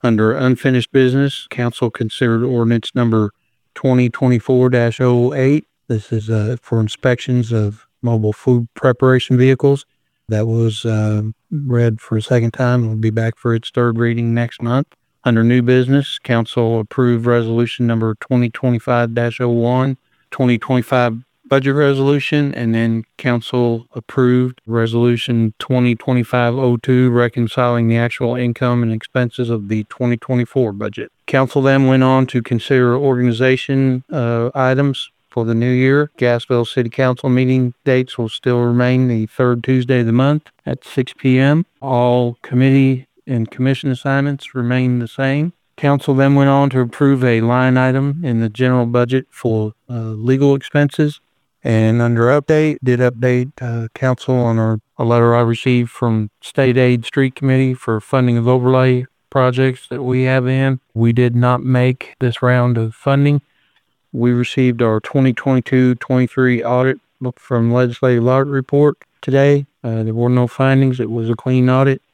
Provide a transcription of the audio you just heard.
Under unfinished business, council considered ordinance number 2024-08. This is for inspections of mobile food preparation vehicles. That was read for a second time. It'll be back for its third reading next month. Under new business, council approved resolution number 2025-01, 2025 budget resolution, and then council approved resolution 2025-02, reconciling the actual income and expenses of the 2024 budget. Council then went on to consider organization items for the new year. Gassville City Council meeting dates will still remain the third Tuesday of the month at 6 p.m. All committee and commission assignments remain the same. Council then went on to approve a line item in the general budget for legal expenses. And under update, did update council on a letter I received from State Aid Street Committee for funding of overlay projects that we have in. We did not make this round of funding. We received our 2022-23 audit from Legislative Audit Report today. There were no findings. It was a clean audit.